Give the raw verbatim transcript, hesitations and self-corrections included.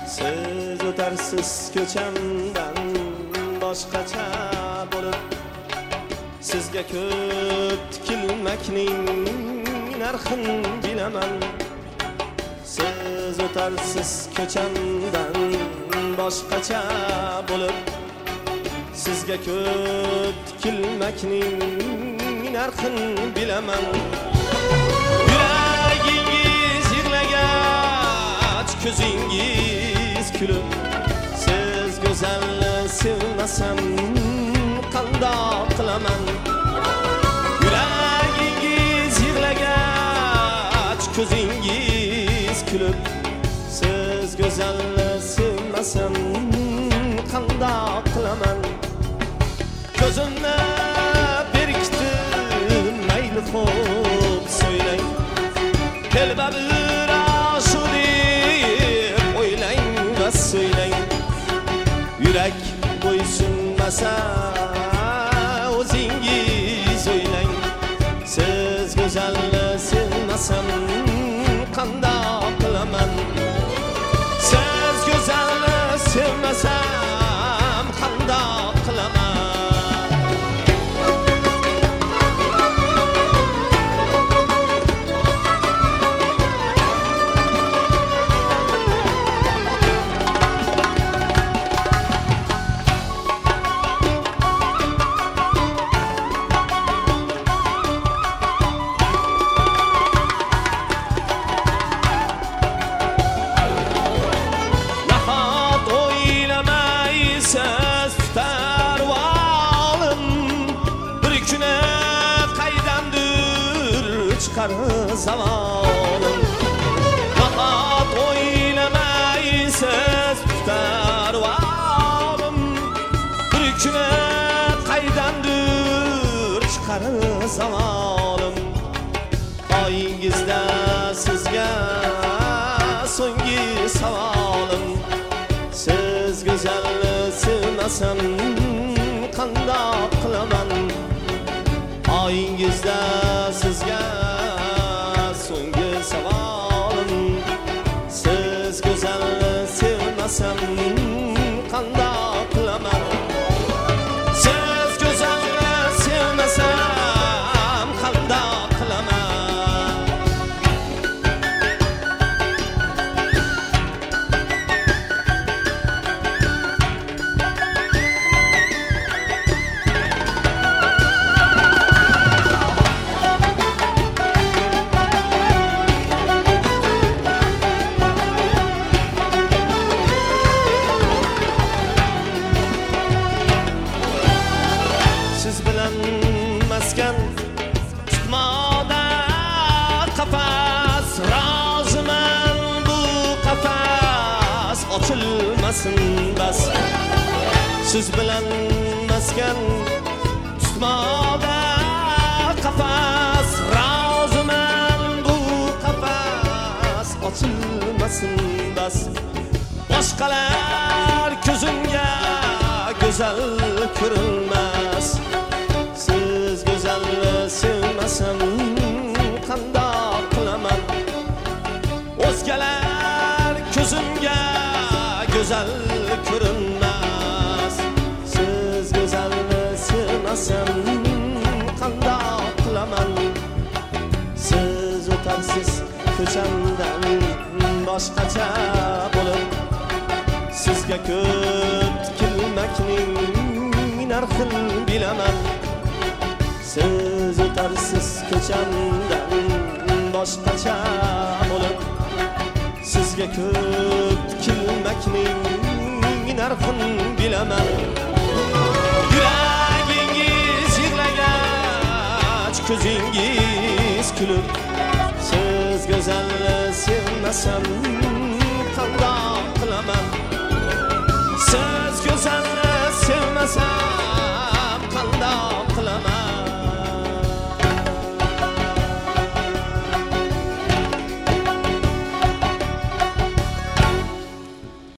Siz o'tarsiz ko'chamdan boshqacha bo'lib, sizga ko'p tikilmakning narxini bilaman. Siz o'tarsiz ko'chamdan boshqacha bo'lib, sizga ko'p tikilmakning narxini bilaman. Yuragingiz yig'lagach, ko'zingiz kulib, siz go'zalni sevmasam qandoq qilaman? Yuragingiz yig'lagach, ko'zingiz kulib, siz go'zalni sevmasam qandoq qilaman? Ko'zimni berkitib mayli xo'p so'ylang, telbabir ashu deb o'ylang va so'ylang. Yurak bo'ysunmasa o'zingiz o'ylang, siz go'zalni sevmasam qandoq qilaman? Siz go'zalni sevmasam qandoq qilaman? Zavalım fakat oylamaysiz tutar varım, bir küne qaydandır çıkar zavalım. Oyingizda sizga so'nggi savolim, siz go'zalni sevmasam qandoq qilaman? Oyingizda sizga so'nggi savolim, siz go'zalni sevmasam qandoq qilaman? Siz go'zalni sevmasam qandoq qilaman? Siz bilan maskan tutmoqda qafas, roziman bu qafas ochilmasin bas. Siz bilan maskan tutmoqda qafas, roziman bu qafas ochilmasin bas. Boshqalar ko'zimga go'zal ko'rinmas, siz go'zalni sevmasam qandoq qilaman? O'zgalar ko'zimga go'zal ko'rinmas, siz go'zalni sevmasam qandoq qilaman? Siz o'tarsiz ko'chamdan boshqacha bo'lib, sizga ko'p tikilmakning narxini bilaman. Siz o'tarsiz ko'chamdan boshqacha bo'lib, sizga ko'p tikilmakning narxini bilaman. Yuragingiz yig'lagach, ko'zingiz kulib, siz go'zalni sevmasam qandoq